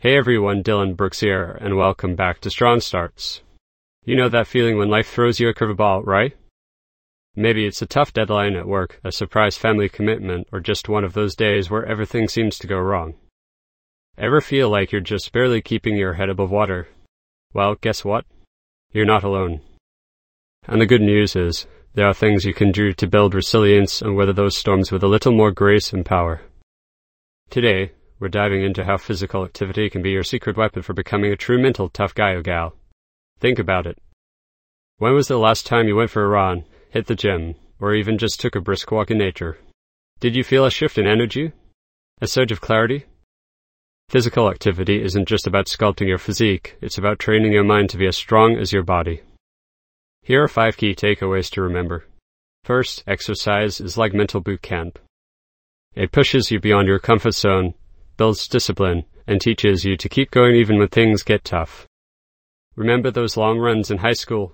Hey everyone, Dylan Brooks here, and welcome back to Strong Starts. You know that feeling when life throws you a curveball, right? Maybe it's a tough deadline at work, a surprise family commitment, or just one of those days where everything seems to go wrong. Ever feel like you're just barely keeping your head above water? Well, guess what? You're not alone. And the good news is, there are things you can do to build resilience and weather those storms with a little more grace and power. Today, we're diving into how physical activity can be your secret weapon for becoming a true mental tough guy or gal. Think about it. When was the last time you went for a run, hit the gym, or even just took a brisk walk in nature? Did you feel a shift in energy? A surge of clarity? Physical activity isn't just about sculpting your physique, it's about training your mind to be as strong as your body. Here are 5 key takeaways to remember. First, exercise is like mental boot camp. It pushes you beyond your comfort zone, builds discipline, and teaches you to keep going even when things get tough. Remember those long runs in high school?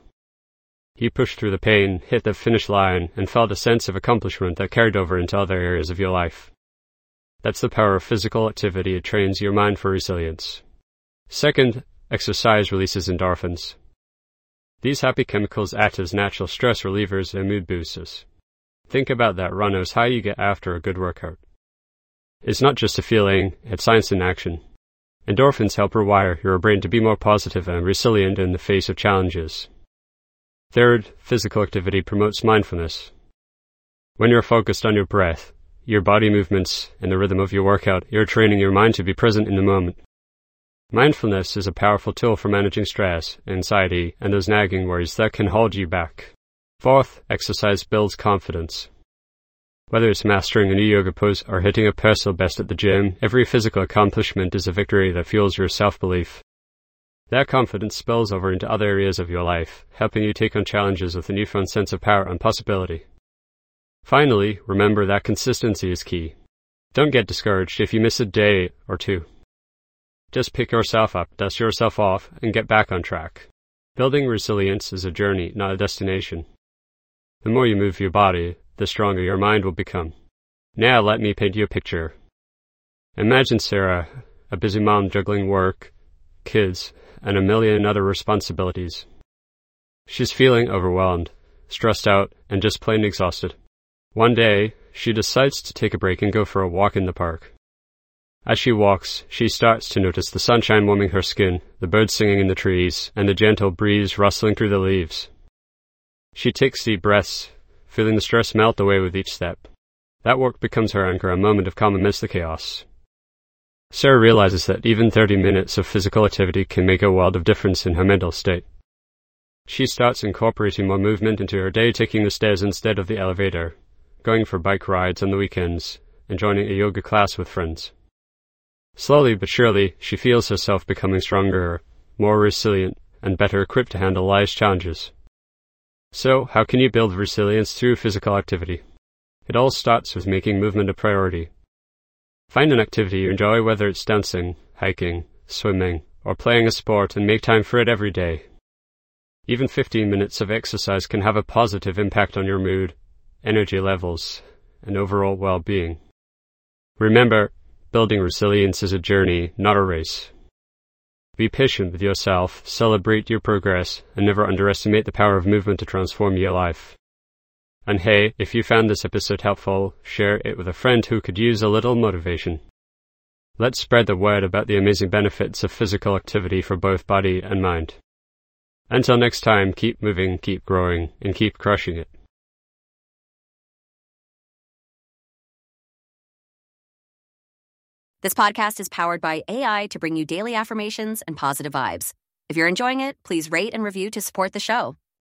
You pushed through the pain, hit the finish line, and felt a sense of accomplishment that carried over into other areas of your life. That's the power of physical activity. It trains your mind for resilience. Second, exercise releases endorphins. These happy chemicals act as natural stress relievers and mood boosters. Think about that runner's high you get after a good workout. It's not just a feeling, it's science in action. Endorphins help rewire your brain to be more positive and resilient in the face of challenges. Third, physical activity promotes mindfulness. When you're focused on your breath, your body movements, and the rhythm of your workout, you're training your mind to be present in the moment. Mindfulness is a powerful tool for managing stress, anxiety, and those nagging worries that can hold you back. Fourth, exercise builds confidence. Whether it's mastering a new yoga pose or hitting a personal best at the gym, every physical accomplishment is a victory that fuels your self-belief. That confidence spills over into other areas of your life, helping you take on challenges with a newfound sense of power and possibility. Finally, remember that consistency is key. Don't get discouraged if you miss a day or two. Just pick yourself up, dust yourself off, and get back on track. Building resilience is a journey, not a destination. The more you move your body, the stronger your mind will become. Now let me paint you a picture. Imagine Sarah, a busy mom juggling work, kids, and a million other responsibilities. She's feeling overwhelmed, stressed out, and just plain exhausted. One day, she decides to take a break and go for a walk in the park. As she walks, she starts to notice the sunshine warming her skin, the birds singing in the trees, and the gentle breeze rustling through the leaves. She takes deep breaths, feeling the stress melt away with each step. That walk becomes her anchor, a moment of calm amidst the chaos. Sarah realizes that even 30 minutes of physical activity can make a world of difference in her mental state. She starts incorporating more movement into her day, taking the stairs instead of the elevator, going for bike rides on the weekends, and joining a yoga class with friends. Slowly but surely, she feels herself becoming stronger, more resilient, and better equipped to handle life's challenges. So, how can you build resilience through physical activity? It all starts with making movement a priority. Find an activity you enjoy, whether it's dancing, hiking, swimming, or playing a sport, and make time for it every day. Even 15 minutes of exercise can have a positive impact on your mood, energy levels, and overall well-being. Remember, building resilience is a journey, not a race. Be patient with yourself, celebrate your progress, and never underestimate the power of movement to transform your life. And hey, if you found this episode helpful, share it with a friend who could use a little motivation. Let's spread the word about the amazing benefits of physical activity for both body and mind. Until next time, keep moving, keep growing, and keep crushing it. This podcast is powered by AI to bring you daily affirmations and positive vibes. If you're enjoying it, please rate and review to support the show.